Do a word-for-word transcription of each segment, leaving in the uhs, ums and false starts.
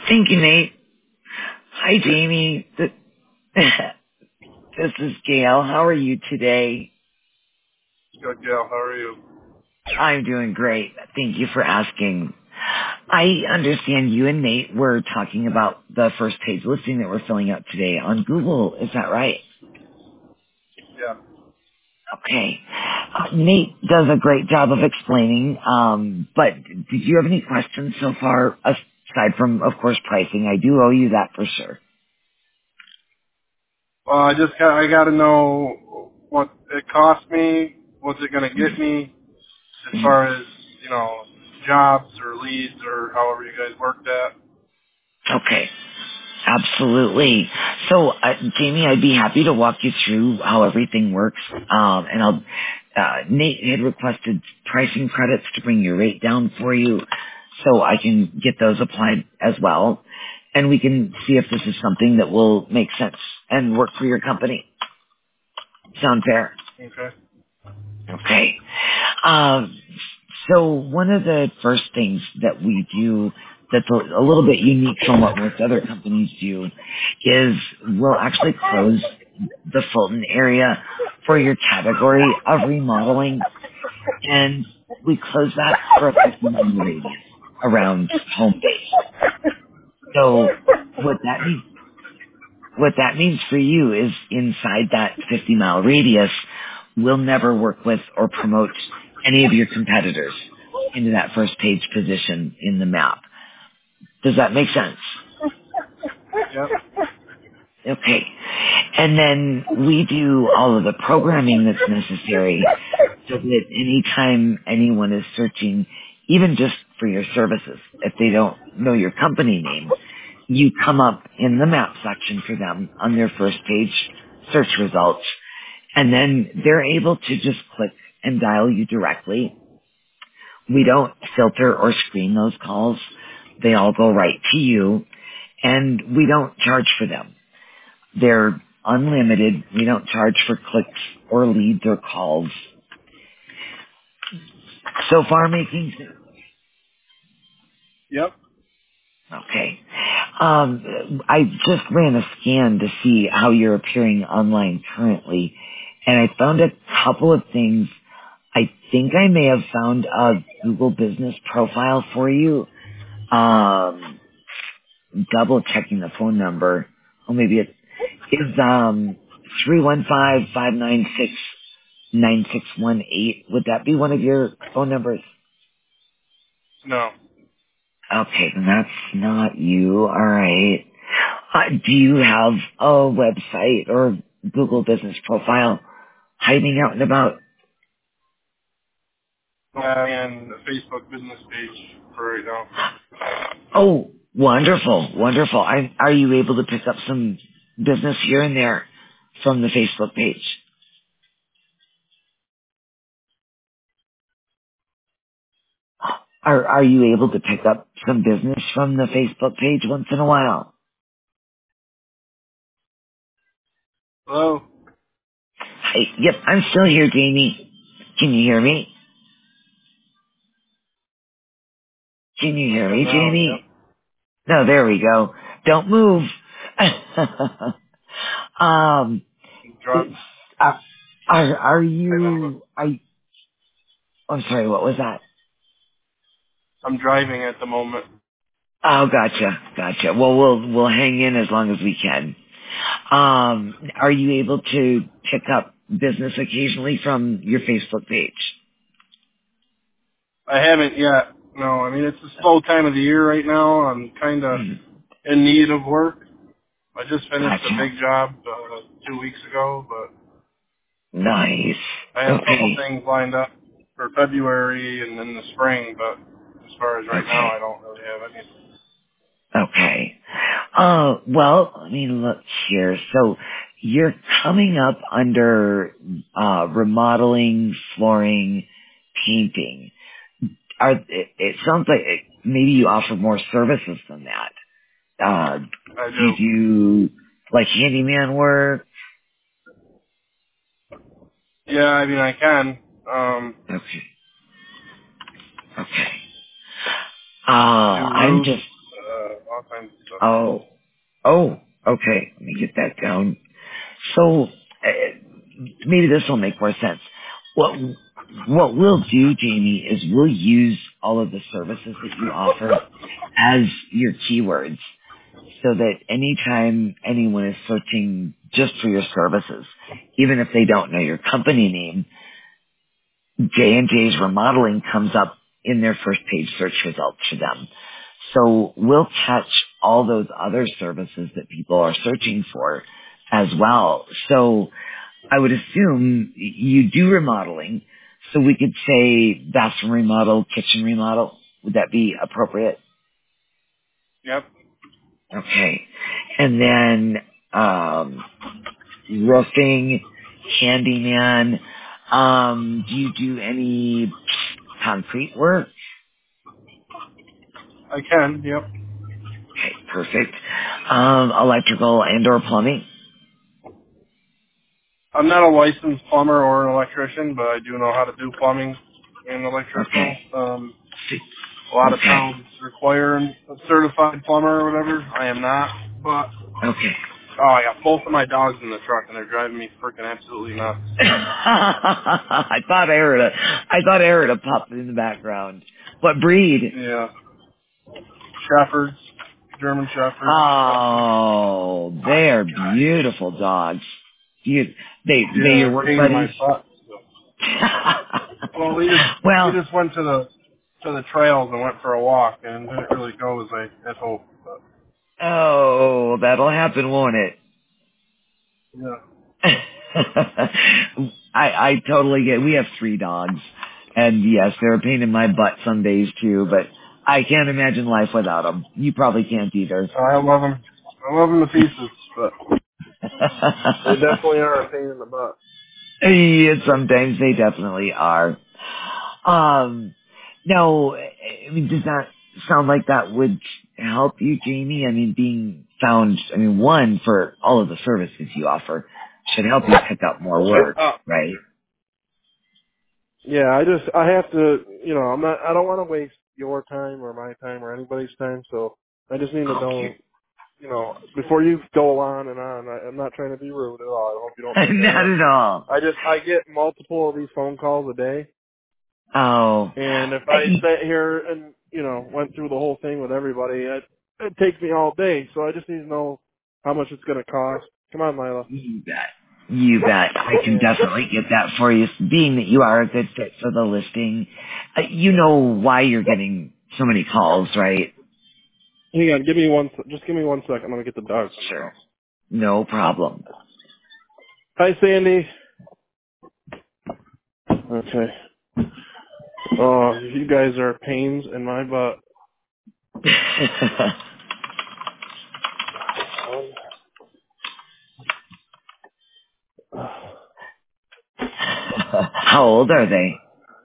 Thank you, Nate. Hi, Jamie. Th- This is Gail. How are you today? Good, Gail. How are you? I'm doing great. Thank you for asking. I understand you and Nate were talking about the first page listing that we're filling out today on Google. Is that right? Yeah. Okay. Uh, Nate does a great job of explaining, um, but did you have any questions so far, aside from, of course, pricing? I do owe you that for sure. Well, I just got, I got to know what it cost me. What's it going to get me as far as, you know, jobs or leads or however you guys work that. Okay. Absolutely. So, uh, Jamie, I'd be happy to walk you through how everything works. Um, and I'll, uh, Nate had requested pricing credits to bring your rate down for you, so I can get those applied as well. And we can see if this is something that will make sense and work for your company. Sound fair? Okay. Okay. Um, so one of the first things that we do that's a, a little bit unique from what most other companies do is we'll actually close the Fulton area for your category of remodeling, and we close that for a fifty mile radius around home base. So what that means What that means for you is inside that fifty mile radius, we'll never work with or promote any of your competitors into that first page position in the map. Does that make sense? Yep. Okay. And then we do all of the programming that's necessary so that anytime anyone is searching, even just for your services, if they don't know your company name, you come up in the map section for them on their first page search results, and then they're able to just click and dial you directly. We don't filter or screen those calls. They all go right to you, and we don't charge for them. They're unlimited. We don't charge for clicks or leads or calls. So far making sense. Yep. Okay. Um, I just ran a scan to see how you're appearing online currently, and I found a couple of things. I think I may have found a Google business profile for you. Um, double checking the phone number. Oh, maybe it is um three one five five nine six nine six one eight. Would that be one of your phone numbers? No. Okay, then that's not you. All right. Uh, do you have a website or Google business profile hiding out and about? I'm on the Facebook business page for right now. Oh, wonderful, wonderful. I, are you able to pick up some business here and there from the Facebook page? Are, are you able to pick up some business from the Facebook page once in a while? Hello? Hey, yep, I'm still here, Jamie. Can you hear me? Can you I hear am me, now. Yep. Jamie? No, there we go. Don't move. um, I'm, dri- it's, uh, are, are driving, you, are, I'm sorry, what was that? I'm driving at the moment. Oh, gotcha, gotcha. Well, we'll, we'll hang in as long as we can. Um, are you able to pick up business occasionally from your Facebook page? I haven't yet. No, I mean, it's a slow time of the year right now. I'm kind of Hmm, in need of work. I just finished a gotcha. big job uh, two weeks ago, but Nice. I have a couple Okay. things lined up for February and in the spring, but as far as right now, Okay. I don't really have anything. Okay. Uh, well, I mean, look here. So you're coming up under, uh, remodeling, flooring, painting. Are, it, it sounds like it, maybe you offer more services than that. Uh, I do do. you do, like, handyman work? Yeah, I mean, I can. Um, Okay. Okay. Uh, do I'm roofs, just, uh, all kinds of stuff. Oh, oh, okay. Let me get that down. So uh, maybe this will make more sense. What what we'll do, Jamie, is we'll use all of the services that you offer as your keywords, so that anytime anyone is searching just for your services, even if they don't know your company name, J and J's Remodeling comes up in their first page search results for them. So we'll catch all those other services that people are searching for as well. So I would assume you do remodeling, so we could say bathroom remodel, kitchen remodel. Would that be appropriate? Yep. Okay. And then um, roofing, handyman. Um, do you do any concrete work? I can. Yep. Okay, perfect. Um, electrical and or plumbing? I'm not a licensed plumber or an electrician, but I do know how to do plumbing and electrical. Okay. Um, a lot of Okay. towns require a certified plumber or whatever. I am not, but Okay. oh, I got both of my dogs in the truck, and they're driving me freaking absolutely nuts. I thought I heard a, I thought I heard a pup in the background. What breed? Yeah, shepherds, German shepherds. Oh, they are beautiful dogs. You, they, they Yeah, your work pain in my buddies? butt. Well, we just we Well, just went to the to the trails and went for a walk, and it didn't really go as I had hoped. But oh, that'll happen, won't it? yeah, I, I totally get. We have three dogs, and yes, they're a pain in my butt some days too. But I can't imagine life without them. You probably can't either. I love them. I love them to pieces, but they definitely are a pain in the butt. Yeah, sometimes they definitely are. Um, no, I mean, does that sound like that would help you, Jamie? I mean, being found, I mean, one, for all of the services you offer should help you pick up more work, Uh, right? yeah, I just I have to, you know, I'm not. I don't want to waste your time or my time or anybody's time. So I just need to know, Okay. you know, before you go on and on. I, I'm not trying to be rude at all. I hope you don't think I Not am. at all. I just I get multiple of these phone calls a day, Oh, and if I I- sat here and you know went through the whole thing with everybody, it it takes me all day. So I just need to know how much it's going to cost. Come on, Lila. you bet. You bet. I can And definitely get that for you. Being that you are a good fit for the listing, uh, you know why you're getting so many calls, right? hang on, give me one. se- Just give me one second. I'm going to get the dogs in the Sure. house. No problem. Hi, Sandy. Okay. Oh, you guys are pains in my butt. How old are they?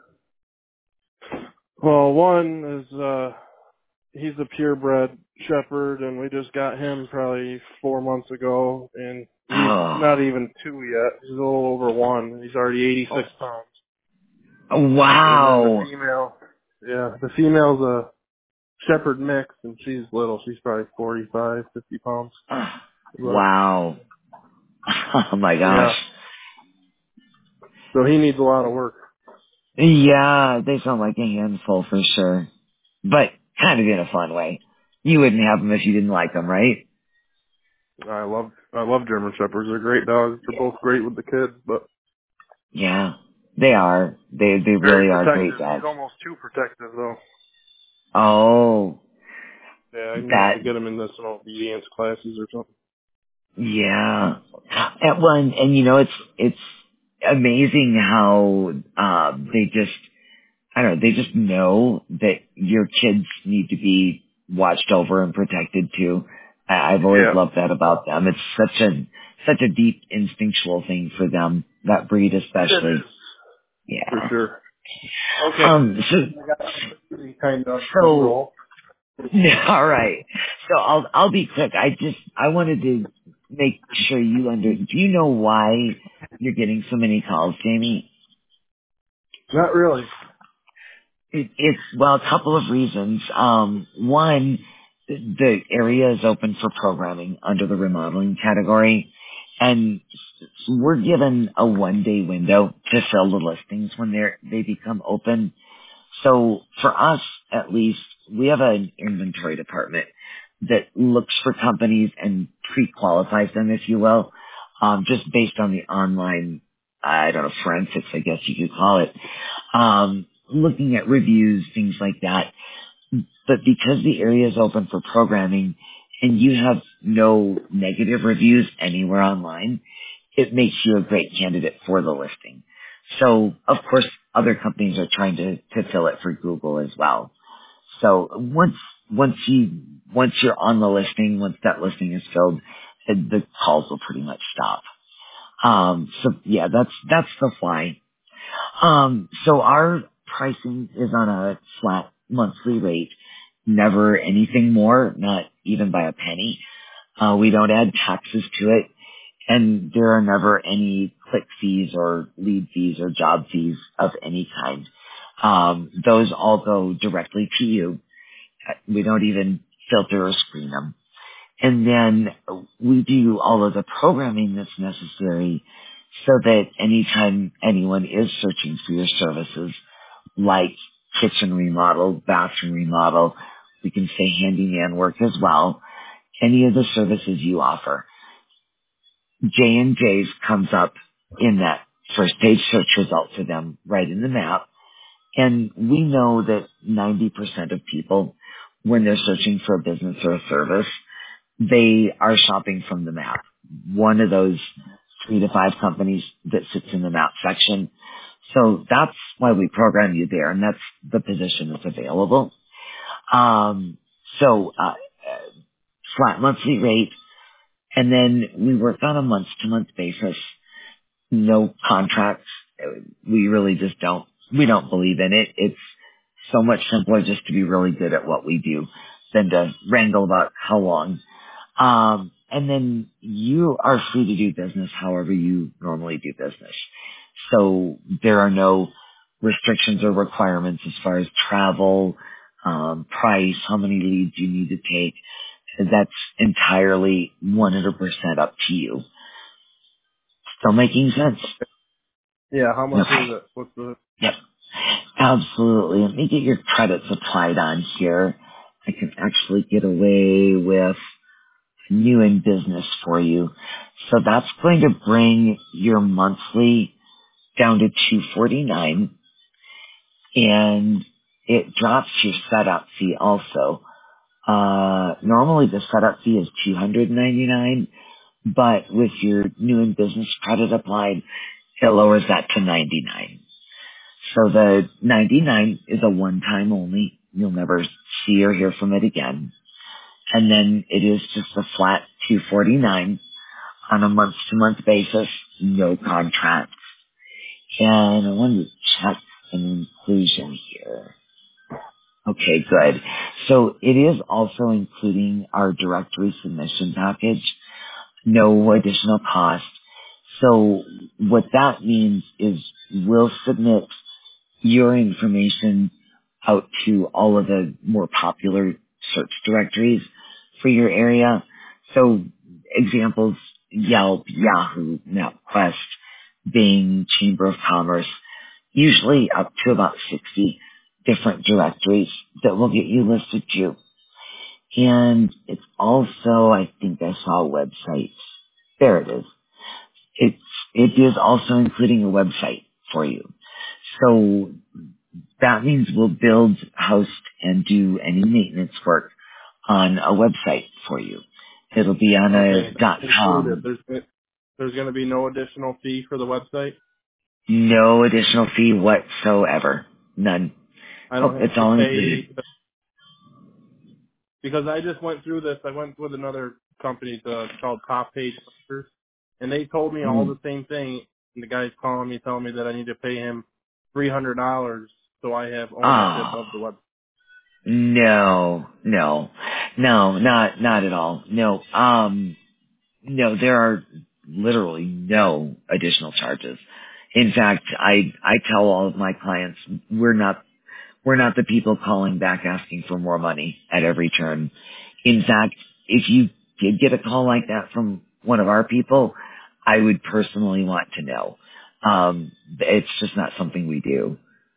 Well, one is uh he's a purebred shepherd, and we just got him probably four months ago, and he's Oh, not even two yet. He's a little over one. He's already eighty-six pounds. And then the wow. female, yeah, the female's a shepherd mix, and she's little. She's probably forty-five, fifty pounds. But Wow. Oh my gosh. yeah, so he needs a lot of work. Yeah, they sound like a handful for sure. But kind of in a fun way. You wouldn't have them if you didn't like them, right? I love I love German shepherds. They're great dogs. They're both great with the kids, but Yeah, they are. They they very really are great protective. He's dogs. almost too protective though. Oh, Yeah, I may have that, to get him into some obedience classes or something. yeah. And, well, and, and you know, it's, it's amazing how, um, they just, I don't know, they just know that your kids need to be watched over and protected too. I, I've always Yeah, loved that about them. It's such a, such a deep instinctual thing for them, that breed it especially. is for Yeah. sure. Okay, Um, so, I got pretty kind of let you so roll. Yeah, all right. So I'll I'll be quick. I just I wanted to make sure you under. Do you know why you're getting so many calls, Jamie? Not really. It, it's well, a couple of reasons. Um, one, the area is open for programming under the remodeling category, and we're given a one-day window to fill the listings when they they become open. So for us, at least, we have an inventory department that looks for companies and pre-qualifies them, if you will, um, just based on the online, I don't know, forensics, I guess you could call it, um, looking at reviews, things like that. But because the area is open for programming and you have no negative reviews anywhere online, it makes you a great candidate for the listing. So, of course, other companies are trying to, to fill it for Google as well. So once, once you, once you're on the listing, once that listing is filled, the the calls will pretty much stop. Um, so yeah, that's, that's the why. Um, so our pricing is on a flat monthly rate, never anything more, not even by a penny. Uh, we don't add taxes to it, and there are never any click fees or lead fees or job fees of any kind. Um, those all go directly to you. We don't even filter or screen them. And then we do all of the programming that's necessary so that anytime anyone is searching for your services, like kitchen remodel, bathroom remodel, we can say handyman work as well, any of the services you offer, J and J's comes up in that first page search result for them right in the map. And we know that ninety percent of people, when they're searching for a business or a service, they are shopping from the map. One of those three to five companies that sits in the map section. So that's why we program you there, and that's the position that's available. Um, so uh, flat monthly rate, and then we work on a month-to-month basis. No contracts. We really just don't. We don't believe in it. It's so much simpler just to be really good at what we do than to wrangle about how long. Um, and then you are free to do business however you normally do business. So there are no restrictions or requirements as far as travel, um, price, how many leads you need to take. That's entirely one hundred percent up to you. Still making sense? Yeah, how much Okay. is it? What's the? Yep. Absolutely. Let me get your credits applied on here. I can actually get away with new in business for you. So that's going to bring your monthly down to two forty-nine, and it drops your setup fee also. Uh, normally the setup fee is two hundred ninety-nine, but with your new in business credit applied, it lowers that to ninety-nine. So the ninety-nine is a one-time only. You'll never see or hear from it again. And then it is just a flat two forty-nine on a month-to-month basis, no contract. And I wanted to check an inclusion here. Okay, good. So it is also including our directory submission package, no additional cost. So what that means is we'll submit your information out to all of the more popular search directories for your area. So examples, Yelp, Yahoo, MapQuest, Bing, Chamber of Commerce, usually up to about sixty different directories that will get you listed to. And it's also, I think I saw websites. There it is. It's, it is also including a website for you. So that means we'll build, host, and do any maintenance work on a website for you. It'll be on a Okay, dot included. com. There's there's going to be no additional fee for the website. No additional fee whatsoever. None. I Oh, don't it's have to all pay included. because I just went through this. I went with another company to, called Top Page Hunters, and they told me all Mm. the same thing. And the guy's calling me, telling me that I need to pay him three hundred dollars so I have ownership Oh, of the web. no, no, no, not, not at all. No, um, no, there are literally no additional charges. In fact, I, I tell all of my clients, we're not We're not the people calling back asking for more money at every turn. In fact, if you did get a call like that from one of our people, I would personally want to know. Um, it's just not something we do.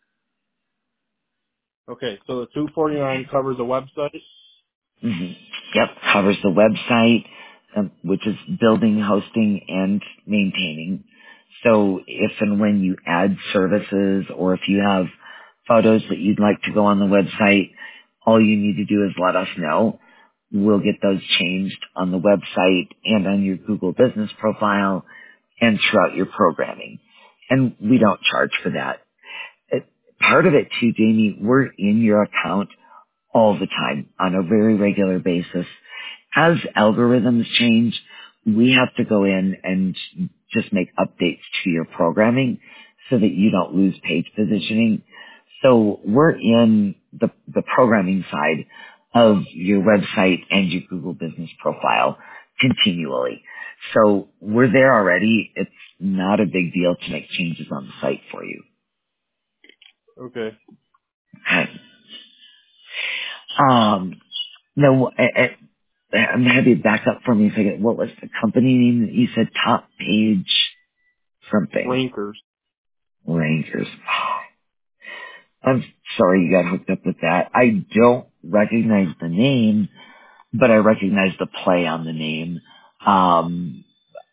Okay, so the two forty-nine covers the website. hmm Yep, covers the website, um, which is building, hosting, and maintaining. So if and when you add services or if you have photos that you'd like to go on the website, all you need to do is let us know. We'll get those changed on the website and on your Google business profile and throughout your programming. And we don't charge for that. It, part of it too, Jamie, we're in your account all the time on a very regular basis. As algorithms change, we have to go in and just make updates to your programming so that you don't lose page positioning. So we're in the, the programming side of your website and your Google business profile continually. So we're there already. It's not a big deal to make changes on the site for you. Okay. Okay. Um, no, I, I, I'm happy to back up for me a second. What was the company name that you said? Top Page something. Rankers. Rangers. I'm sorry you got hooked up with that. I don't recognize the name, but I recognize the play on the name. Um,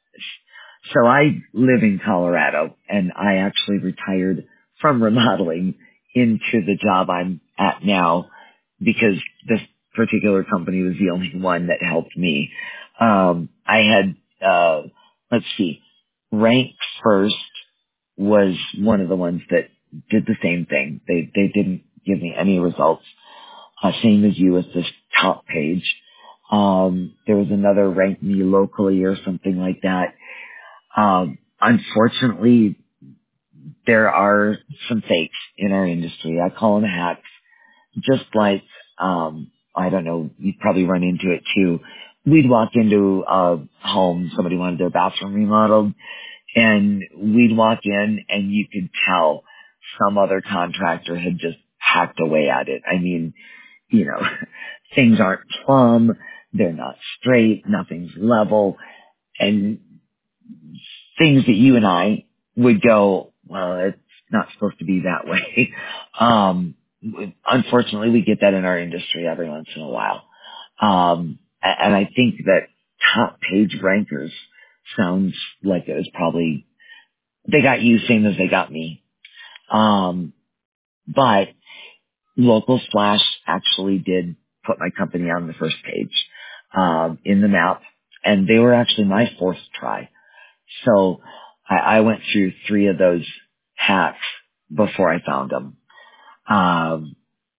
so I live in Colorado, and I actually retired from remodeling into the job I'm at now because this particular company was the only one that helped me. Um, I had, uh, let's see, Rank First was one of the ones that did the same thing. They they didn't give me any results. Uh, same as you with this top page. Um, there was another Rank Me Locally or something like that. Um, unfortunately, there are some fakes in our industry. I call them hacks. Just like, um, I don't know, you probably run into it too. We'd walk into a home, somebody wanted their bathroom remodeled, and we'd walk in and you could tell some other contractor had just hacked away at it. I mean, you know, things aren't plumb, they're not straight, nothing's level, and things that you and I would go, well, it's not supposed to be that way. Um, unfortunately, we get that in our industry every once in a while. Um, a- and I think that top page rankers sounds like it was probably, they got you same as they got me. Um, but Local Splash actually did put my company on the first page, um, in the map, and they were actually my fourth try. So I, I went through three of those hacks before I found them. Um,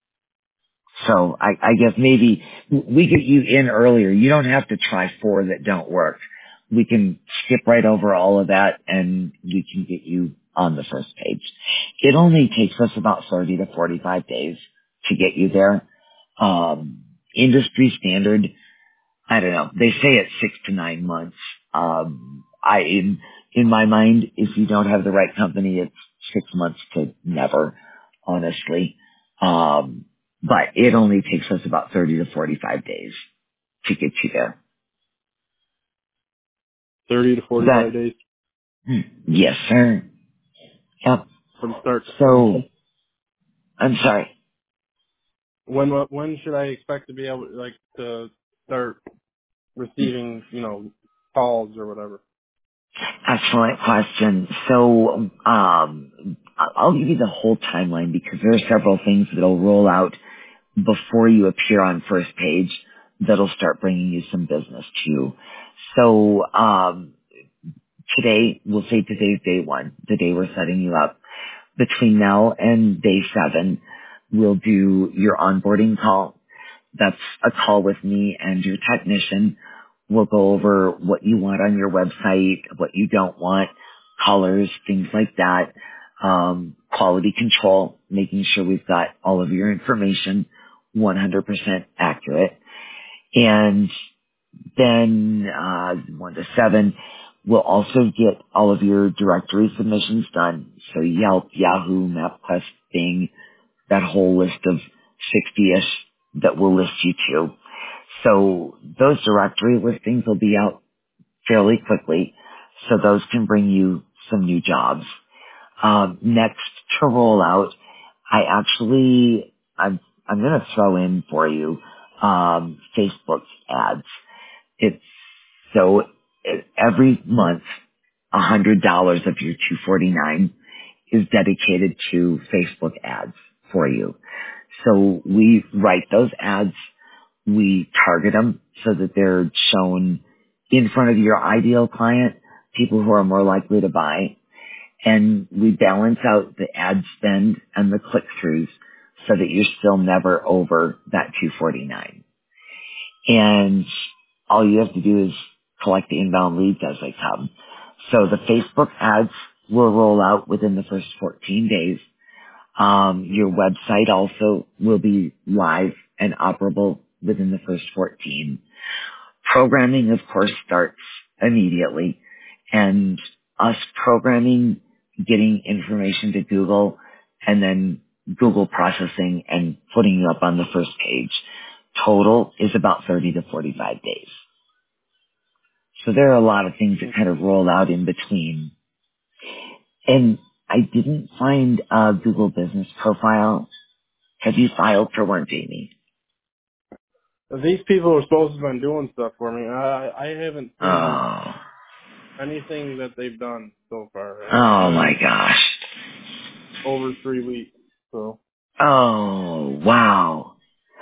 so I, I guess maybe we get you in earlier. You don't have to try four that don't work. We can skip right over all of that and we can get you on the first page. It only takes us about thirty to forty-five days to get you there. Um, industry standard, I don't know. They say it's six to nine months. Um, I in in my mind, if you don't have the right company, it's six months to never, honestly. Um, but it only takes us about thirty to forty-five days to get you there. thirty to Is forty-five that days yes, sir? Yep. from start to finish. So I'm sorry. When when should I expect to be able like to start receiving, you know, calls or whatever? Excellent question. So um, I'll give you the whole timeline because there are several things that'll roll out before you appear on first page that'll start bringing you some business too. So um, today, we'll say today's day one, the day we're setting you up. Between now and day seven, we'll do your onboarding call. That's a call with me and your technician. We'll go over what you want on your website, what you don't want, colors, things like that. Um, quality control, making sure we've got all of your information one hundred percent accurate. And then, uh, one to seven, we'll also get all of your directory submissions done. So Yelp, Yahoo, MapQuest, Bing, that whole list of sixty-ish that we'll list you to. So those directory listings will be out fairly quickly. So those can bring you some new jobs. Um, next to roll out, I actually, I'm, I'm going to throw in for you, um, Facebook ads. It's so it, every month, a hundred dollars of your two forty-nine is dedicated to Facebook ads for you. So we write those ads, we target them so that they're shown in front of your ideal client, people who are more likely to buy, and we balance out the ad spend and the click-throughs so that you're still never over that two forty-nine. And all you have to do is collect the inbound leads as they come. So the Facebook ads will roll out within the first fourteen days. Um, your website also will be live and operable within the first fourteen. Programming, of course, starts immediately, and us programming, getting information to Google, and then Google processing and putting you up on the first page. Total is about thirty to forty-five days. So there are a lot of things that kind of roll out in between. And I didn't find a Google business profile. Have you filed for one, Jamie? These people are supposed to have been doing stuff for me. I I haven't seen Oh. anything that they've done so far, and it's Oh my been gosh. over three weeks. So Oh, wow.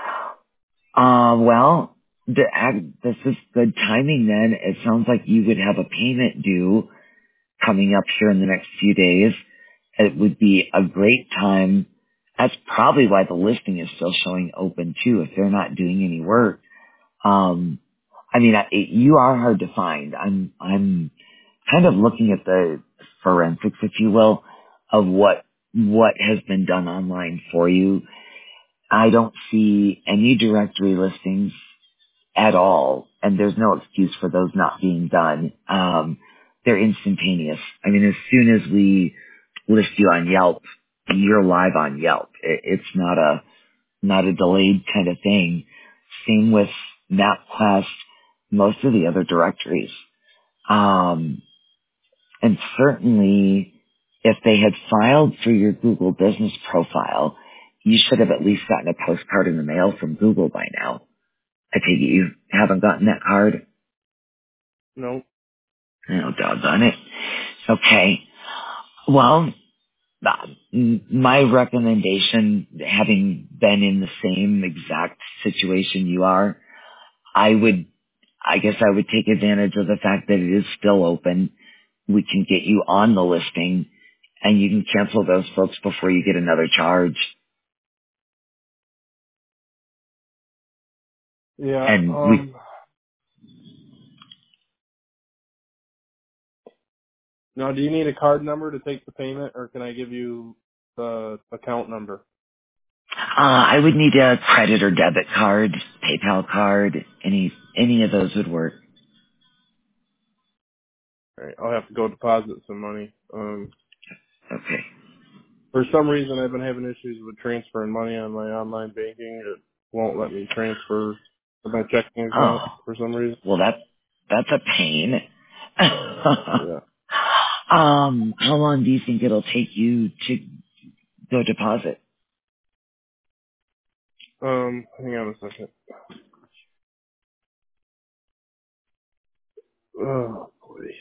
Uh, well, the, ag- this is good timing then. It sounds like you would have a payment due coming up here in the next few days. It would be a great time. That's probably why the listing is still showing open too, if they're not doing any work. Um, I mean, I, it, you are hard to find. I'm, I'm kind of looking at the forensics, if you will, of what, what has been done online for you. I don't see any directory listings at all, and there's no excuse for those not being done. Um, they're instantaneous. I mean, as soon as we list you on Yelp, you're live on Yelp. It, it's not a not a delayed kind of thing. Same with MapQuest, most of the other directories. Um, and certainly, if they had filed for your Google business profile, you should have at least gotten a postcard in the mail from Google by now. I take it you haven't gotten that card? no, Oh, doggone it. Okay. Well, uh, m- my recommendation, having been in the same exact situation you are, I would, I guess I would take advantage of the fact that it is still open. We can get you on the listing and you can cancel those folks before you get another charge. yeah. And we, Um, now, do you need a card number to take the payment, or can I give you the account number? uh, I would need a credit or debit card, PayPal card, any, any of those would work. All right, I'll have to go deposit some money. Um, Okay. for some reason, I've been having issues with transferring money on my online banking. It won't let me transfer to my checking account Oh, for some reason. well that, that's a pain. Yeah. um, how long do you think it'll take you to go deposit? Um, hang on a second. Oh boy.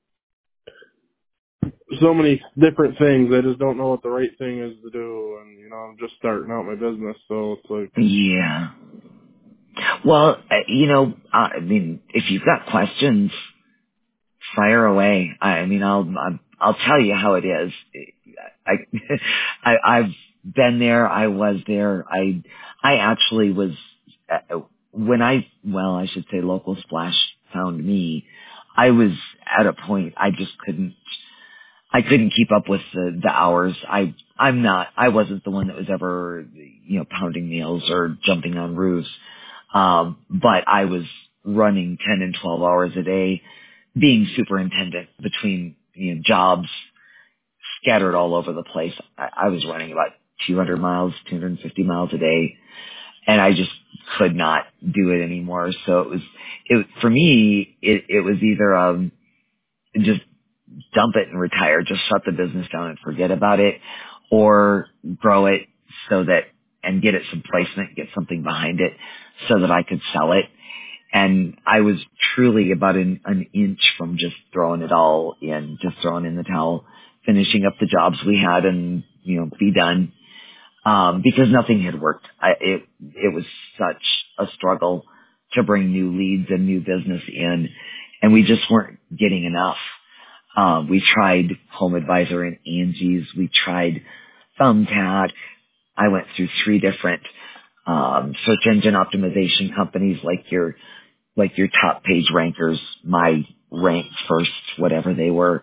So many different things. I just don't know what the right thing is to do, and you know, I'm just starting out my business, so it's like, Yeah. Well, uh, you know, uh, I mean, if you've got questions, fire away. I, I mean, I'll, I'll I'll tell you how it is. I, I I've been there. I was there. I I actually was uh, when I well, I should say, Local Splash found me. I was at a point I just couldn't. I couldn't keep up with the, the hours. I I'm not. I wasn't the one that was ever, you know, pounding meals or jumping on roofs. Um, but I was running ten and twelve hours a day, being superintendent between, you know, jobs scattered all over the place. I, I was running about two hundred miles, two hundred fifty miles a day. And I just could not do it anymore. So it was, it, for me, it, it was either, um, just dump it and retire, just shut the business down and forget about it, or grow it so that, and get it some placement, get something behind it so that I could sell it. And I was truly about an, an inch from just throwing it all in, just throwing in the towel, finishing up the jobs we had and, you know, be done. Um, because nothing had worked. I, it, it was such a struggle to bring new leads and new business in, and we just weren't getting enough. Um, we tried Home Advisor and Angie's. We tried Thumbtack. I went through three different um, search engine optimization companies, like your like your top page rankers, my rank first, whatever they were,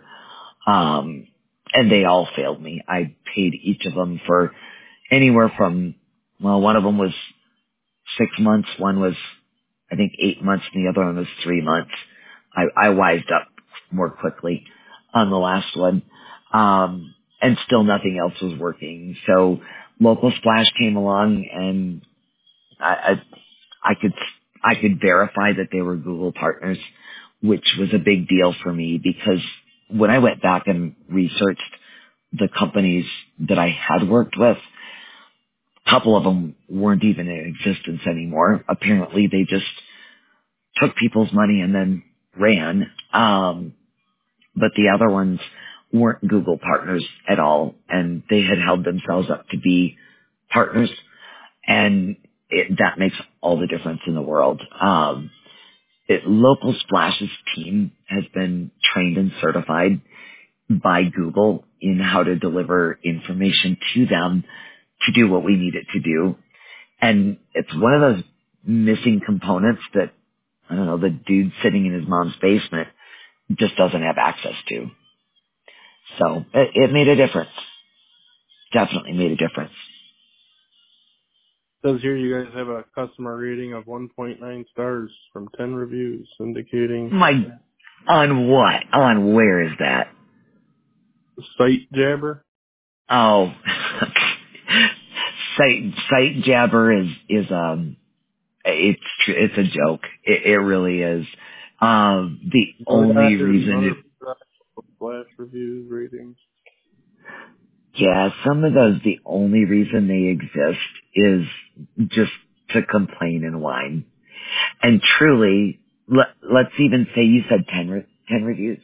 um, and they all failed me. I paid each of them for anywhere from, well, one of them was six months, one was I think eight months, and the other one was three months. I, I wised up more quickly on the last one. Um, and still nothing else was working. So Local Splash came along, and I, I, I could, I could verify that they were Google partners, which was a big deal for me because when I went back and researched the companies that I had worked with, a couple of them weren't even in existence anymore. Apparently they just took people's money and then ran. Um, but the other ones weren't Google partners at all, and they had held themselves up to be partners, and it, that makes all the difference in the world. Um, it, Local Splash's team has been trained and certified by Google in how to deliver information to them to do what we need it to do. And it's one of those missing components that, I don't know, the dude sitting in his mom's basement just doesn't have access to. So it, it made a difference. Definitely made a difference. Says here you guys have a customer rating of one point nine stars from ten reviews, indicating My, on what? On where is that? Site Jabber. Oh, Site, Site Jabber is, is, um, it's, tr- it's a joke. It, it really is. Um, the Oh, yeah, only there's reason it, other Splash reviews, ratings. yeah, some of those, the only reason they exist is just to complain and whine. And truly, let, let's even say you said ten, re- ten reviews.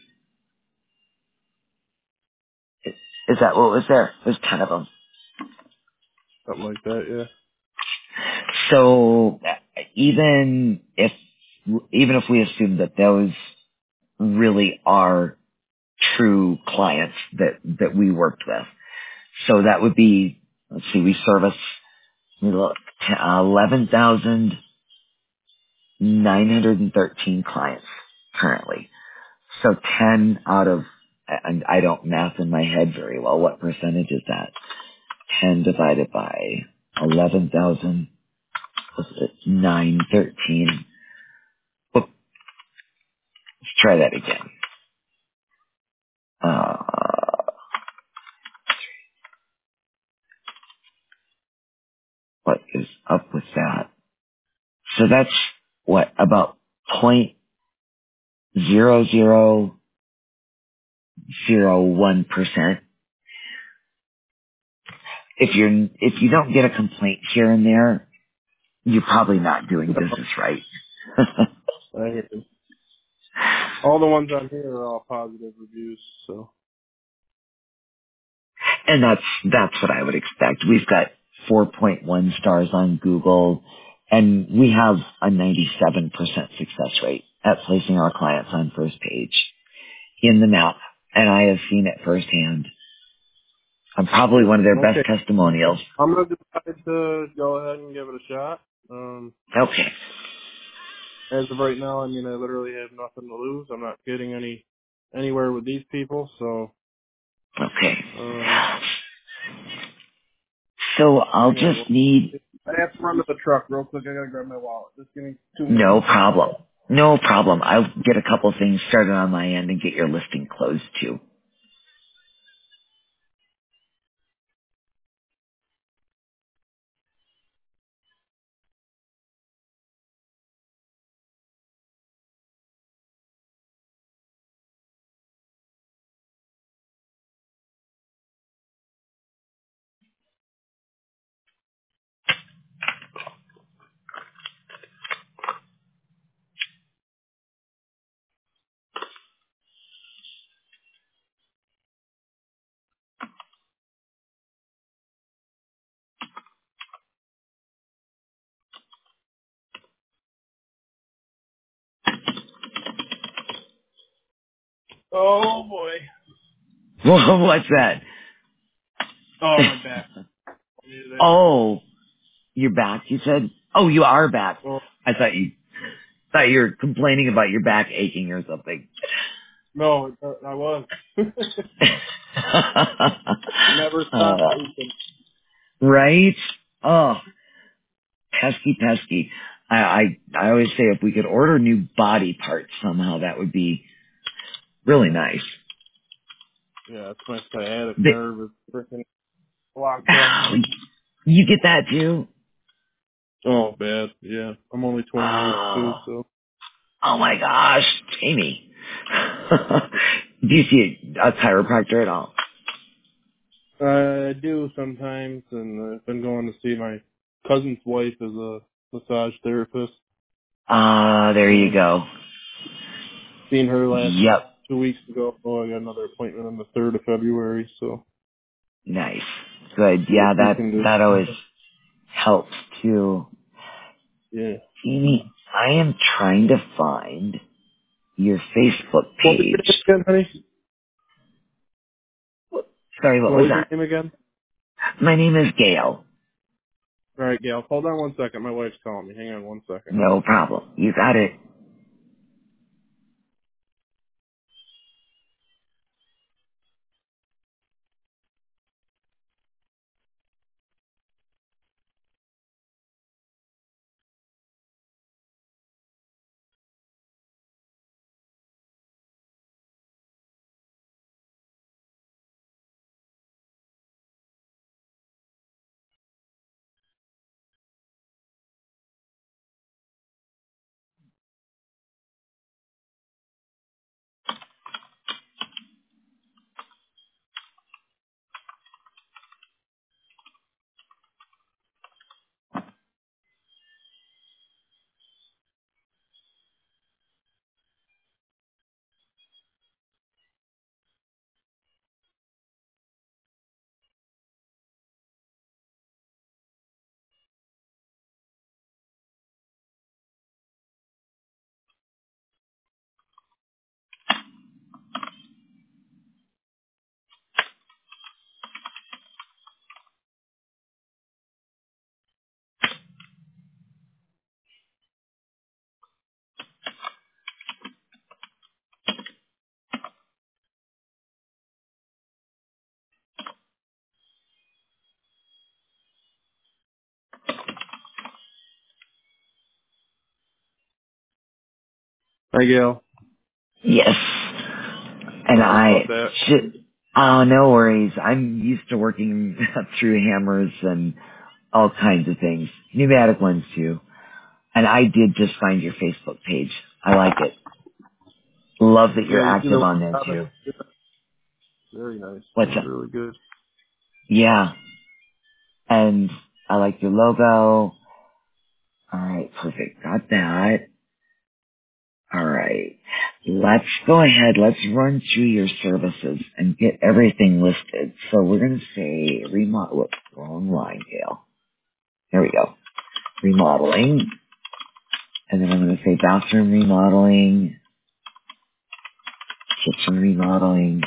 Is, is that what was there? There's ten of them. Something like that, yeah. So uh, even if, even if we assume that those really are true clients that, that we worked with. So that would be, let's see, we service, let me look, eleven thousand nine hundred thirteen clients currently. So ten out of, and I don't math in my head very well. What percentage is that? ten divided by eleven thousand, nine thirteen. Let's try that again. Uh, what is up with that? So that's what, about point zero zero zero one percent. If you're, if you don't get a complaint here and there, you're probably not doing business right. I hear you. All the ones on here are all positive reviews, so. And that's, that's what I would expect. We've got four point one stars on Google, and we have a ninety-seven percent success rate at placing our clients on first page in the map. And I have seen it firsthand. I'm probably one of their best Okay. testimonials. I'm going to decide to go ahead and give it a shot. Um, Okay. as of right now, I mean, I literally have nothing to lose. I'm not getting any anywhere with these people, so Okay. um, So I'll hang on. just need, I have to run to the truck real quick. I got to grab my wallet. Just give me two minutes. no problem. No problem. I'll get a couple things started on my end and get your listing closed too. Oh boy. Whoa, what's that? Oh, my back. You there? Oh, you're back, you said? Oh, you are back. Oh, I thought you thought you were complaining about your back aching or something. no, it- I was. Never stopped uh, aching. right? Oh, pesky, pesky. I, I I always say if we could order new body parts somehow, that would be really nice. Yeah, it's my sciatic But, nerve is freaking locked up. oh, you get that too? Oh, bad. Yeah, I'm only twenty-eight too, Oh, so. oh my gosh, Jamie. Do you see a, a chiropractor at all? I do sometimes, and I've been going to see my cousin's wife as a massage therapist. Ah, there you Um, go. seen her last Yep, two weeks ago. Oh, I got another appointment on the third of February, so nice, good. see what Yeah, we that can do. that always helps too. Yeah. Jamie, I am trying to find your Facebook What was your page. name again, honey? Sorry, what What was was your that? name again? My name is Gail. All right, Gail. Hold on one second. My wife's calling me. Hang on one second. No problem. You got it. Hi, Gail. Yes. And Sorry about I that. should, oh, no worries. I'm used to working through hammers and all kinds of things. Pneumatic ones too. And I did just find your Facebook page. I like it. Love that Yeah, you're you see the active one on there top too. of- very nice. What's It's up? really good. Yeah. And I like your logo. All right. Perfect. Got that. All right. Let's go ahead. Let's run through your services and get everything listed. So we're going to say remodel. Whoops, wrong line, Gail. There we go. Remodeling. And then I'm going to say bathroom remodeling, kitchen remodeling.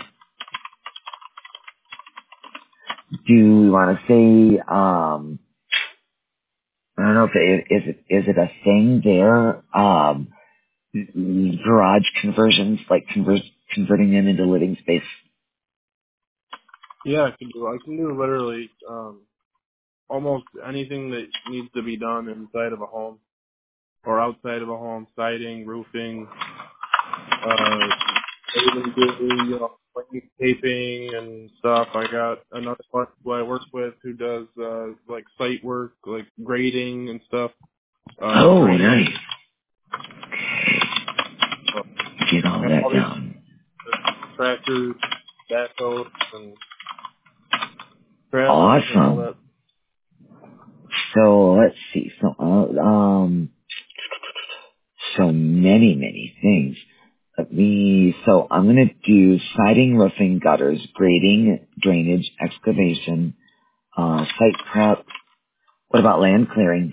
Do we want to say, um, I don't know if it is it is it a thing there? Um, garage conversions, like convert, converting them into living space. Yeah, I can do. I can do literally um, almost anything that needs to be done inside of a home or outside of a home: siding, roofing, uh, I even do, you know, landscaping and stuff. I got another one who I work with who does, uh, like site work, like grading and stuff, uh, Oh, drainage. nice. Uh, Get all and that all these down. tractors, backhoes, and trailers and all Awesome. that. So let's see. So uh, um, so many many things. Let me. So I'm gonna do siding, roofing, gutters, grading, drainage, excavation, uh, site prep. What about land clearing?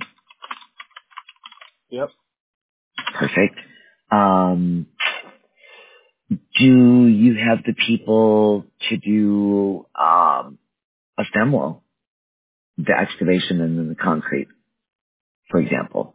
Yep. Perfect. Um, do you have the people to do um, a stem wall, the excavation and then the concrete, for example?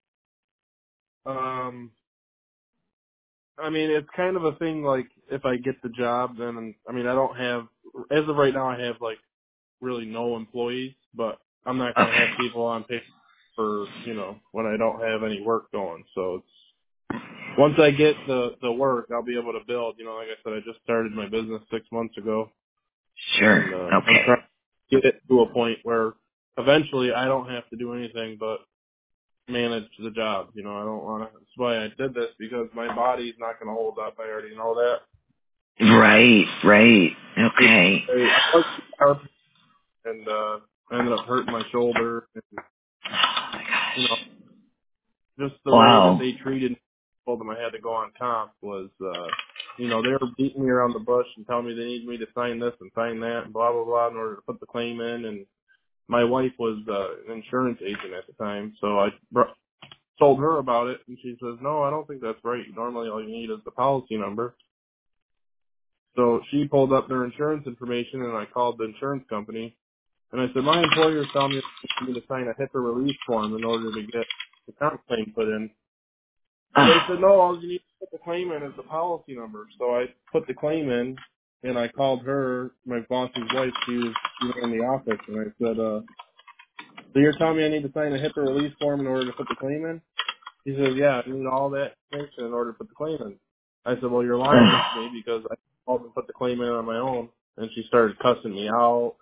Um, I mean, it's kind of a thing. Like, if I get the job, then I mean, I don't have as of right now. I have like really no employees, but I'm not going to Okay. have people on pay for you know when I don't have any work going. So it's once I get the the work, I'll be able to build. You know, like I said, I just started my business six months ago, Sure. and uh, I'm Okay. trying to get it to a point where eventually I don't have to do anything but manage the job. You know, I don't want to. That's why I did this, because my body's not going to hold up. I already know that. Right, right. Okay. I, I was carpet and uh, I ended up hurting my shoulder, and Oh my you gosh. know, just the way that Wow. they treated me, told them I had to go on comp was, uh, you know, they were beating me around the bush and telling me they needed me to sign this and sign that and blah blah blah in order to put the claim in. And my wife was uh, an insurance agent at the time, so I br- told her about it, and she says, "No, I don't think that's right. Normally, all you need is the policy number." So she pulled up their insurance information, and I called the insurance company, and I said, "My employer's telling me I need to sign a HIPAA release form in order to get the comp claim put in." And they said, "No, all you need to put the claim in is the policy number." So I put the claim in, and I called her, my boss's wife. She was you know, in the office, and I said, uh, "So you're telling me I need to sign a HIPAA release form in order to put the claim in?" He says, "Yeah, I need all that information in order to put the claim in." I said, "Well, you're lying to me, because I called and put the claim in on my own." And she started cussing me out.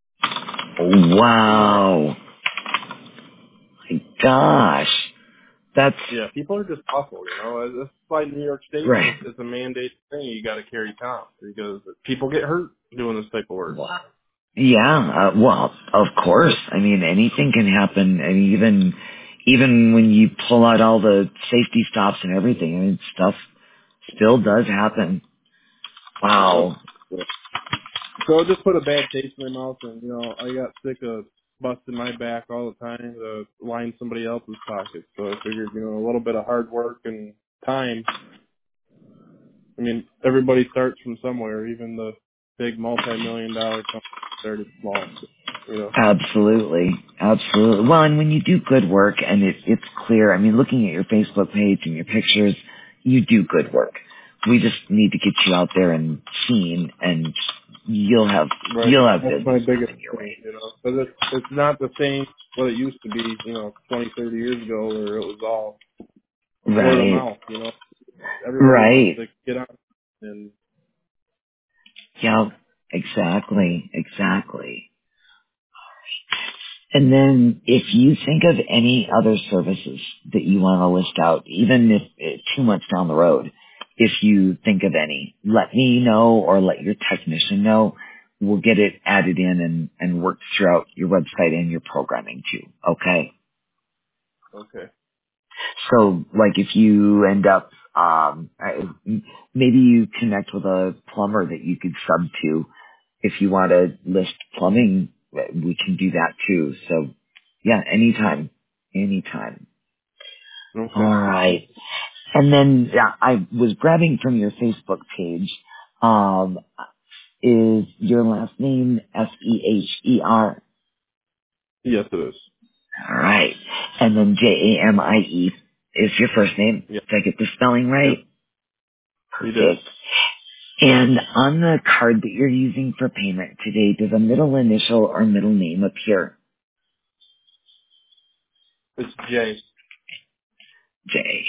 You know, Wow. My gosh. That's yeah, people are just awful, you know. That's why New York State, right. it's, it's a mandated thing. You got to carry comp, because people get hurt doing this type of work. Wow. Yeah, uh, well, of course. I mean, anything can happen, and even even when you pull out all the safety stops and everything, I mean, stuff still does happen. Yep. Wow. Yep. So it just put a bad taste in my mouth, and you know, I got sick of busting my back all the time to line somebody else's pockets. So I figured, you know, a little bit of hard work and time. I mean, everybody starts from somewhere. Even the big multi-million dollar companies started small. So, you know. Absolutely, absolutely. Well, and when you do good work, and it, it's clear. I mean, looking at your Facebook page and your pictures, you do good work. We just need to get you out there and seen, and you'll have Right. you'll have That's my business biggest coming your thing, way. you know. Because it's, it's not the same what it used to be, you know, twenty, thirty years ago, where it was all word of Right, mouth, you know. Everybody wants right. to get on, and Yeah, exactly, exactly. And then if you think of any other services that you want to list out, even if it's two months down the road, if you think of any, let me know or let your technician know. We'll get it added in and, and worked throughout your website and your programming too. Okay. okay. So like if you end up, um, I- maybe you connect with a plumber that you could sub to. If you want to list plumbing, we can do that too. So yeah, anytime, anytime. All Okay. right. And then yeah, I was grabbing from your Facebook page. Um, is your last name S E H E R? Yes, it is. All right. And then J A M I E is your first name. Yep. Did I get the spelling right? Yep. You did. Perfect. And on the card that you're using for payment today, does a middle initial or middle name appear? It's J. J.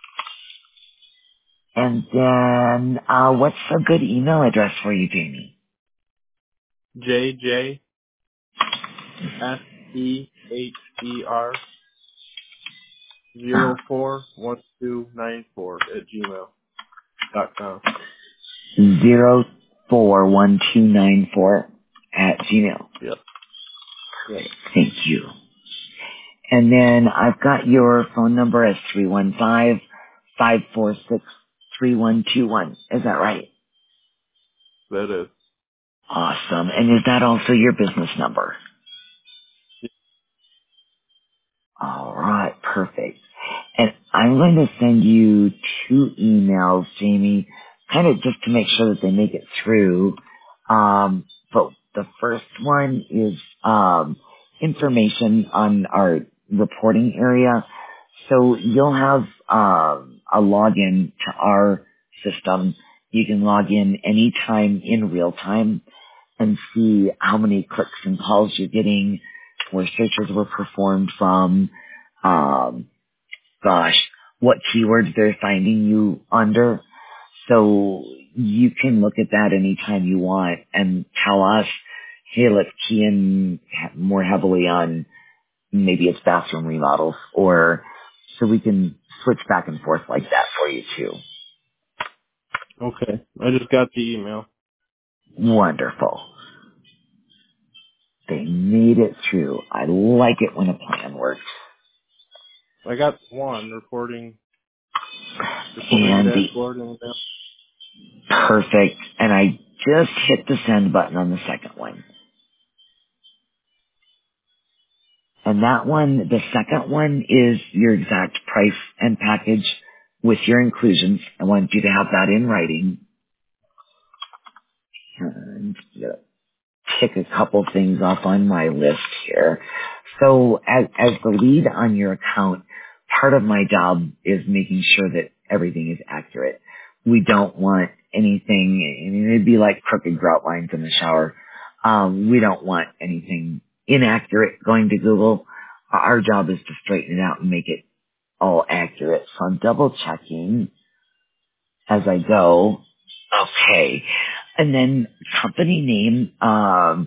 And then, uh, what's a good email address for you, Jamie? J J S E H E R Uh, zero four one two nine four at gmail dot com. zero four one two nine four at Gmail. Yep. Yep. Thank you. And then I've got your phone number as three one five, five four six, three one two one. Is that right? That is. Awesome. And is that also your business number? All right, perfect. And I'm going to send you two emails, Jamie. kind of just to make sure that they make it through. Um, but the first one is um, information on our reporting area. So you'll have um, a login to our system. You can log in anytime in real time and see how many clicks and calls you're getting, where searches were performed from, um, gosh, what keywords they're finding you under. So you can look at that anytime you want and tell us, hey, let's key in more heavily on maybe it's bathroom remodels, or so we can switch back and forth like that for you too. Okay. I just got the email. Wonderful. They made it through. I like it when a plan works. I got one reporting reporting And the dashboard and email. perfect. And I just hit the send button on the second one. And that one, the second one is your exact price and package with your inclusions. I want you to have that in writing. And yeah, tick a couple things off on my list here. So as, as the lead on your account, part of my job is making sure that everything is accurate. We don't want anything, I mean, it'd be like crooked grout lines in the shower. Um, we don't want anything inaccurate going to Google. Our job is to straighten it out and make it all accurate. So I'm double checking as I go. Okay. And then company name, um,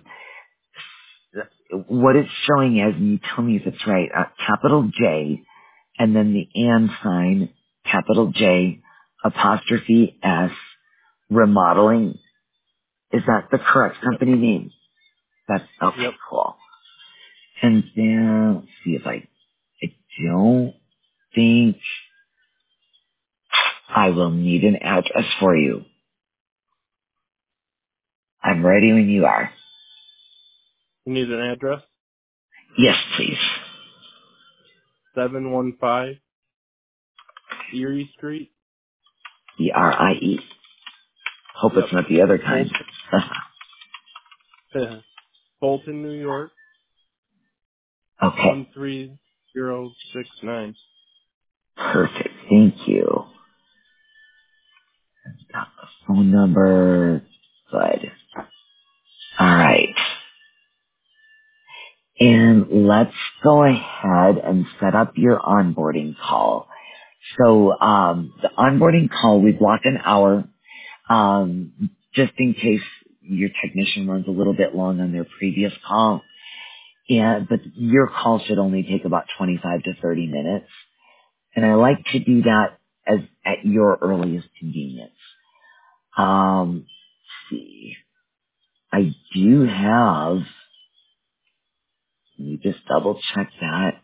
what it's showing as, and you tell me if it's right, uh, capital J, and then the and sign, capital J, apostrophe S, remodeling. Is that the correct Yep. company name? That's, okay, Yep. cool. And then, let's see if I, I don't think I will need an address for you. I'm ready when you are. You need an address? Yes, please. seven one five Erie Street. E R I E. Hope Yep. it's not the other kind. Fulton, Fulton, New York. Okay. one three zero six nine. Perfect. Thank you. Got the phone number. Good. All right. And let's go ahead and set up your onboarding call. So um, the onboarding call, we block an hour um, just in case your technician runs a little bit long on their previous call. And but your call should only take about twenty-five to thirty minutes. And I like to do that as at your earliest convenience. Um, let's see. I do have, let me just double check that.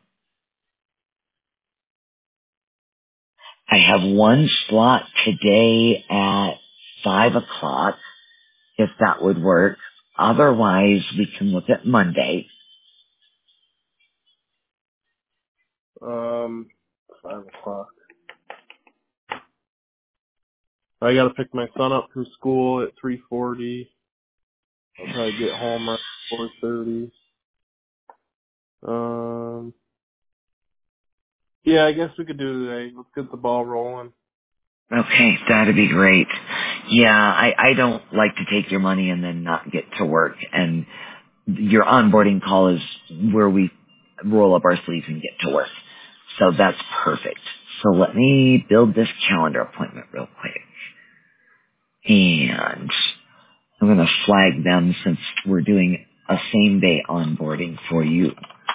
I have one slot today at five o'clock, if that would work. Otherwise, we can look at Monday. Um, five o'clock. I gotta pick my son up from school at three forty. I'll probably get home around four thirty. Um, yeah, I guess we could do today. Let's get the ball rolling. Okay, that'd be great. Yeah, I, I don't like to take your money and then not get to work. And your onboarding call is where we roll up our sleeves and get to work. So that's perfect. So let me build this calendar appointment real quick. And I'm going to flag them since we're doing a same day onboarding for you.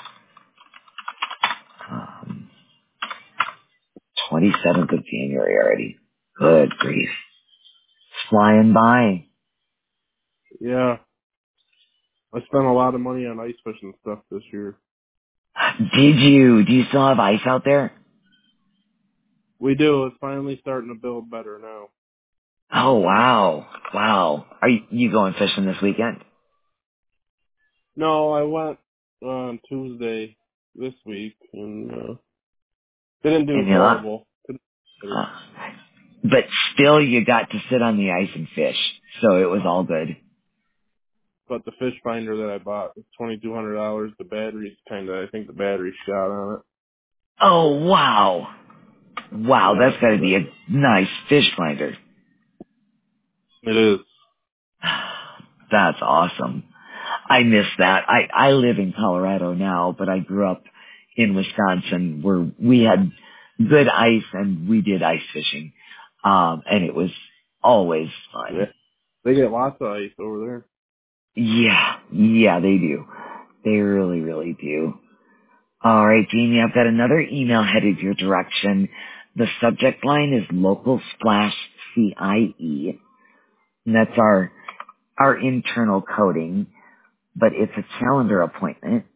Um, twenty-seventh of January already. Good grief. Flying by. Yeah, I spent a lot of money on ice fishing stuff this year. Did you? Do you still have ice out there? We do. It's finally starting to build better now. Oh, wow. Wow. Are you, you going fishing this weekend? No, I went on Tuesday this week and uh, didn't do And you luck? horrible. Could've done better. Uh, but still you got to sit on the ice and fish. So it was all good. But the fish finder that I bought was twenty two hundred dollars. The battery's kind of, I think the battery's shot on Oh, wow. it. Wow, Yeah, that's got to but be a nice fish finder. it is. That's awesome. I miss that. I, I live in Colorado now, but I grew up in Wisconsin where we had good ice and we did ice fishing. Um, and it was always Yeah, fun. they get lots of ice over there. Yeah, yeah, they do. They really, really do. All right, Jamie, I've got another email headed your direction. The subject line is local splash C I E. And that's our, our internal coding, but it's a calendar appointment.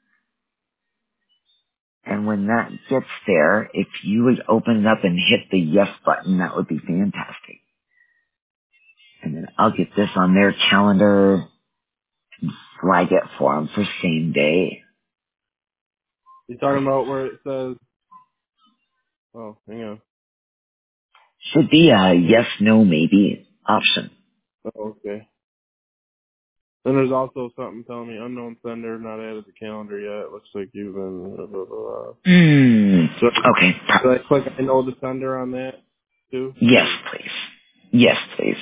And when that gets there, if you would open it up and hit the yes button, that would be fantastic. And then I'll get this on their calendar, flag it for them for same day. You talking about where it says? Oh, hang on. Should be a yes, no, maybe option. Oh, okay. Then there's also something telling me unknown sender not added to calendar yet. Looks like you've been. Blah, blah, blah. Mm, So okay. should I click I know the sender on that too? Yes, Or please. Yes, please.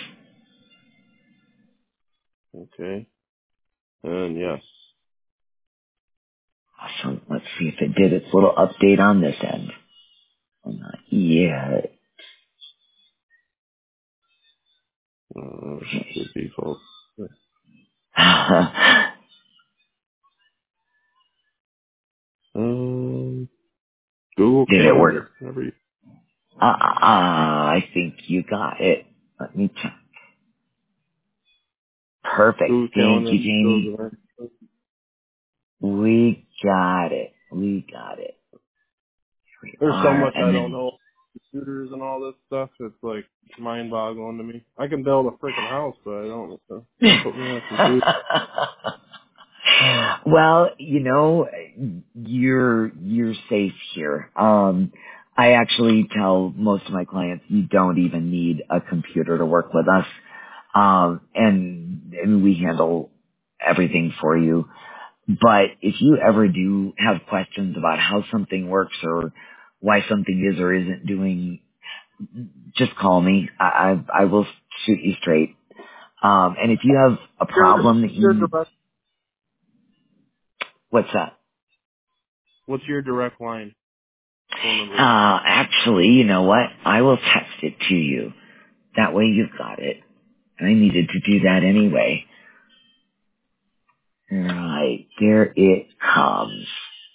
okay. And yes. Awesome. Let's see if it did its little update on this end. Oh, not yet. Uh, should be default. Um, Google Did it work? Calendar. Never use Uh, uh, I think you got it. Let me check. Perfect. Google Thank Calendar. you, Shows Jamie. event. We got it. We got it. We There's so are. much I And don't then, know. Computers and all this stuff. It's like mind boggling to me. I can build a freaking house, but I don't. Uh, don't put me on a computer. well, you know, you're, you're safe here. Um, I actually tell most of my clients you don't even need a computer to work with us. Um, and, and we handle everything for you. But if you ever do have questions about how something works or why something is or isn't doing, just call me. I, I, I will shoot you straight. Um, and if you have a Your, problem that your you, direct. what's that? What's your direct line phone number? Uh, actually, you know what? I will text it to you. That way you've got it. I needed to do that anyway. Right, there it comes.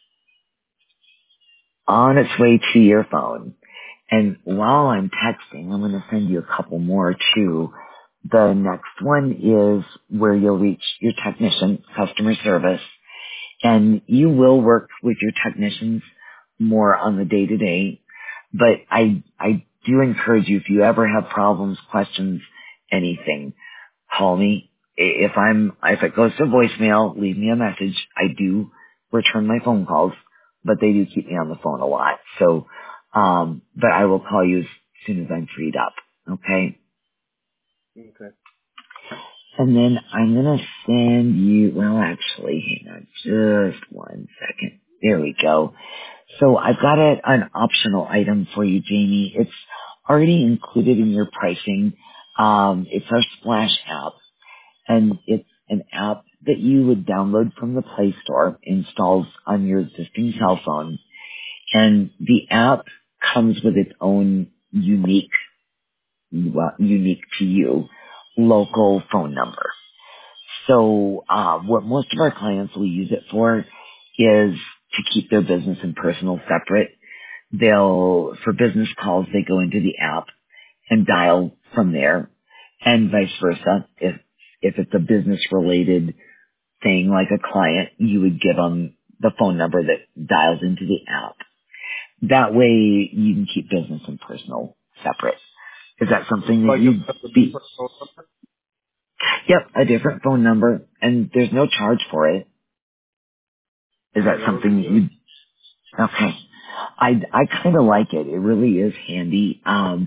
On its way to your phone. And while I'm texting, I'm going to send you a couple more too. The next one is where you'll reach your technician, customer service, and you will work with your technicians more on the day to day. But I, I do encourage you, if you ever have problems, questions, anything, call me. I- If I'm, if it goes to voicemail, leave me a message. I do return my phone calls, but they do keep me on the phone a lot. So, um, but I will call you as soon as I'm freed up. Okay. Okay. And then I'm going to send you, well, actually, hang on just one second. There we go. So I've got a, an optional item for you, Jamie. It's already included in your pricing. Um, it's our Splash app, and it's an app that you would download from the Play Store, installs on your existing cell phone, and the app comes with its own unique, well, unique to you, local phone number. So uh, what most of our clients will use it for is to keep their business and personal separate. They'll, for business calls, they go into the app and dial from there, and vice versa. If if it's a business related thing like a client, you would give them the phone number that dials into the app. That way, you can keep business and personal separate. Is that something that Like if you'd that's a be? different phone number. Yep, a different phone number, and there's no charge for it. Is Oh, that that would be something that good. you? Okay, I I kind of like it. It really is handy. Um,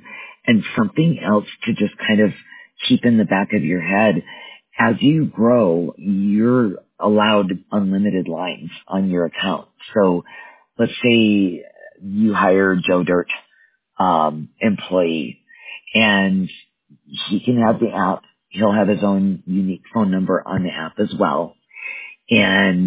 And something else to just kind of keep in the back of your head, as you grow, you're allowed unlimited lines on your account. So let's say you hire Joe Dirt, um, employee, and he can have the app. He'll have his own unique phone number on the app as well. And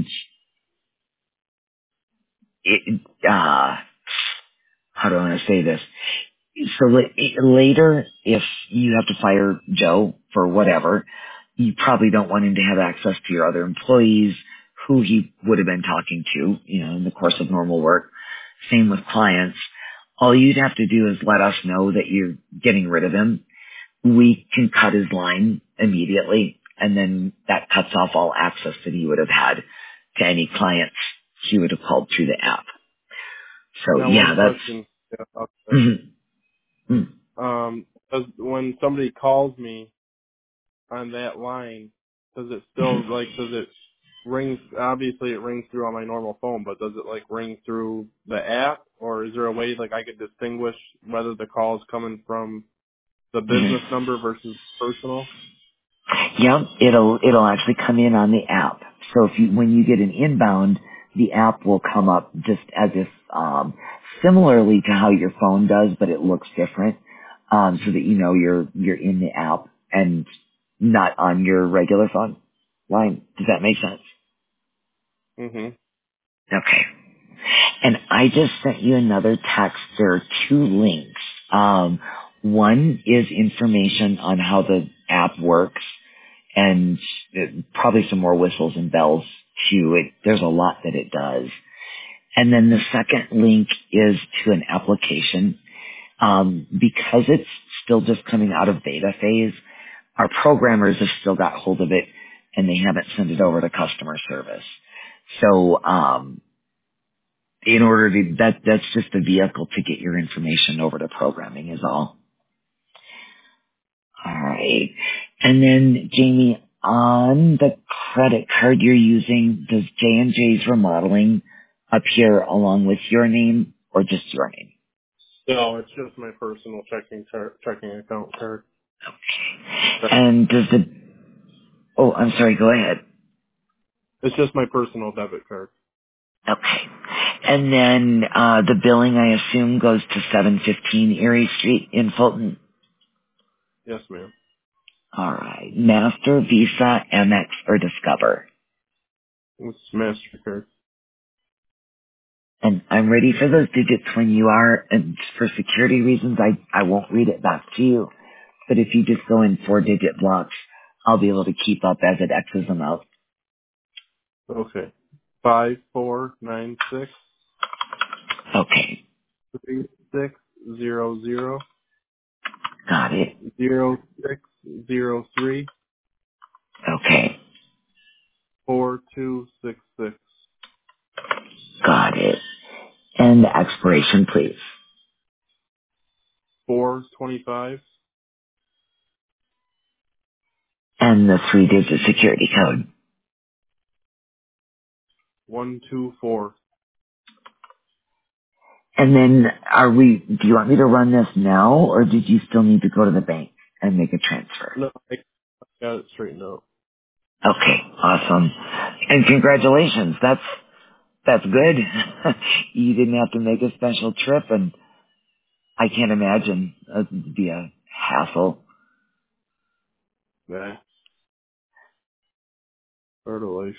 it, uh, how do I want to say this? So la- later, if you have to fire Joe for whatever, you probably don't want him to have access to your other employees who he would have been talking to, you know, in the course of normal work. Same with clients. All you'd have to do is let us know that you're getting rid of him. We can cut his line immediately, and then that cuts off all access that he would have had to any clients he would have called through the app. So Now, one yeah, that's, question. Yeah, okay. mm, mm, Um, does, when somebody calls me on that line, does it still like does it ring? Obviously, it rings through on my normal phone, but does it like ring through the app, or is there a way like I could distinguish whether the call is coming from the mm. business number versus personal? Yeah, it'll it'll actually come in on the app. So if you when you get an inbound, the app will come up just as if um, similarly to how your phone does, but it looks different, um, so that you know you're you're in the app and not on your regular phone line. Does that make sense? Mm-hmm. Okay. And I just sent you another text. There are two links. Um, one is information on how the app works, and uh, probably some more whistles and bells too. It, there's a lot that it does. And then the second link is to an application. Um, because it's still just coming out of beta phase, our programmers have still got hold of it and they haven't sent it over to customer service. So, um, in order to, that, that's just a vehicle to get your information over to programming is all. All right. And then, Jamie, on the credit card you're using, does J and J's Remodeling appear along with your name or just your name? No, it's just my personal checking tar- checking account card. And does the, oh, I'm sorry, go ahead. It's just my personal debit card. Okay. And then uh, the billing, I assume, goes to seven fifteen Erie Street in Fulton. Yes, ma'am. All right. Master, Visa, Amex, or Discover. It's MasterCard. And I'm ready for those digits when you are. And for security reasons, I, I won't read it back to you. But if you just go in four digit blocks, I'll be able to keep up as it X's them out. Okay. Five four nine six Okay. three six zero zero Got it. zero six zero three Okay. four two six six Got it. And the expiration, please. four twenty five And the three digit security code. one two four. And then are we, do you want me to run this now or did you still need to go to the bank and make a transfer? No, I got it straightened out. Okay. Awesome. And congratulations. That's, that's good. You didn't have to make a special trip and I can't imagine it'd be a hassle. Nah, part of life.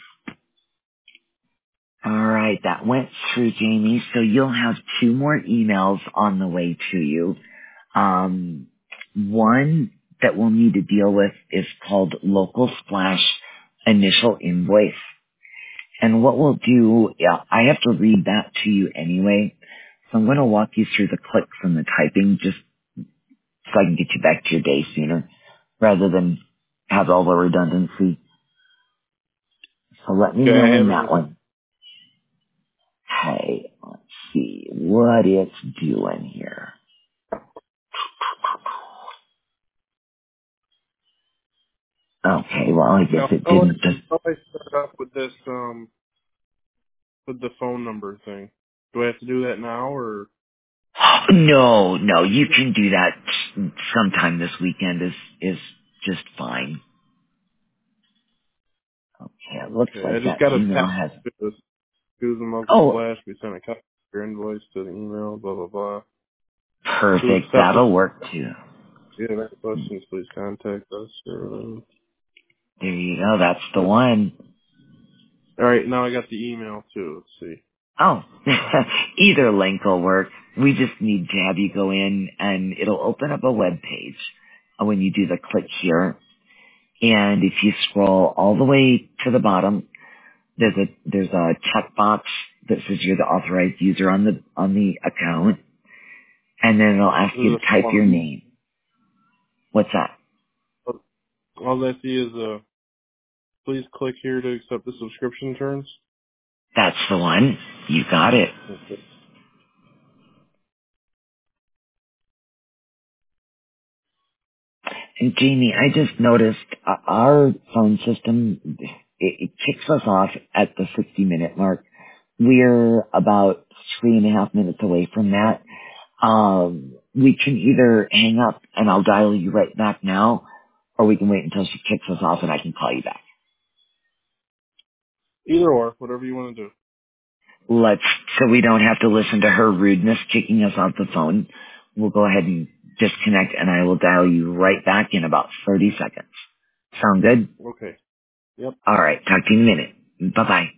All right, that went through, Jamie. So you'll have two more emails on the way to you. Um, one that we'll need to deal with is called Local Splash Initial Invoice. And what we'll do, yeah, I have to read that to you anyway. So I'm going to walk you through the clicks and the typing just so I can get you back to your day sooner rather than have all the redundancy. So let me Okay, know I have when it that received. one. Hey, let's see what it's doing here. Okay, well, I guess Now, it how, didn't just, how I start up with this, um, with the phone number thing? Do I have to do that now, or? No, no, you can do that sometime this weekend is, is just fine. Okay, it looks Okay, I like just that got a email text. has, Excuse them of the oh, flash. We sent a copy of your invoice to the email. Blah blah blah. To perfect. accept this, That'll work too. if you have any questions, please contact us. Or, There you go. That's the uh, one. all right, now I got the email too. Let's see. Oh, either link will work. We just need to have you go in and it'll open up a web page when you do the click here. And if you scroll all the way to the bottom, there's a, there's a checkbox that says you're the authorized user on the, on the account. And then it'll ask This you is to a type your form. name. What's that? All I see is uh, please click here to accept the subscription terms. That's the one. You got it. Okay. And Jamie, I just noticed uh, our phone system, it, it kicks us off at the sixty minute mark. We're about three and a half minutes away from that. Um, we can either hang up and I'll dial you right back now, or we can wait until she kicks us off and I can call you back. Either or, whatever you want to do. Let's, so we don't have to listen to her rudeness kicking us off the phone. We'll go ahead and disconnect and I will dial you right back in about thirty seconds. Sound good? Okay. Yep. All right. Talk to you in a minute. Bye bye.